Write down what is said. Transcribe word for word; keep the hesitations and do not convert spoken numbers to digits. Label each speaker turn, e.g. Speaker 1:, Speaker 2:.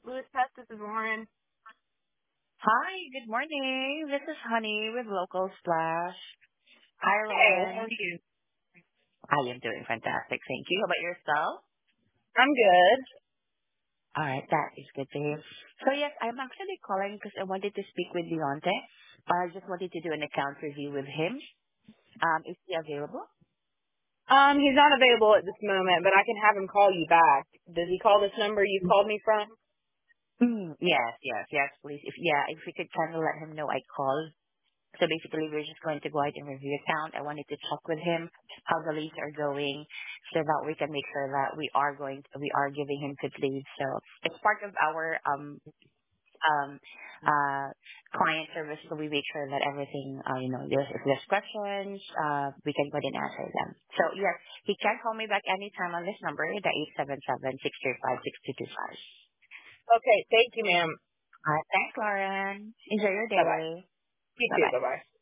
Speaker 1: Louis Test, this is Lauren.
Speaker 2: Hi, good morning. This is Honey with Local Splash. Hi,
Speaker 1: Hey, how are
Speaker 2: Lauren.
Speaker 1: you?
Speaker 2: I am doing fantastic. Thank you. How about yourself?
Speaker 1: I'm good.
Speaker 2: All right, that is good to hear. So yes, I'm actually calling because I wanted to speak with Deonte. I just wanted to do an account review with him. Um, is he available?
Speaker 1: Um, he's not available at this moment, but I can have him call you back. Does he call this number you called me from?
Speaker 2: Mm, yes, yes, yes, please. If yeah, if we could kind of let him know I called. So basically, we're just going to go ahead and review the account. I wanted to check with him how the leads are going, so that we can make sure that we are going, we are giving him good leads. So it's part of our um um uh client service. So we make sure that everything, uh, you know, there's, if there's questions, uh, we can go ahead and answer them. So yes, he can call me back anytime on this number, the eight seven seven six three five six two two five.
Speaker 1: Okay, thank you, ma'am.
Speaker 2: All right, thanks, Lauren. Enjoy your
Speaker 1: Bye-bye.
Speaker 2: day.
Speaker 1: You
Speaker 2: Bye
Speaker 1: too,
Speaker 2: bye.
Speaker 1: bye-bye.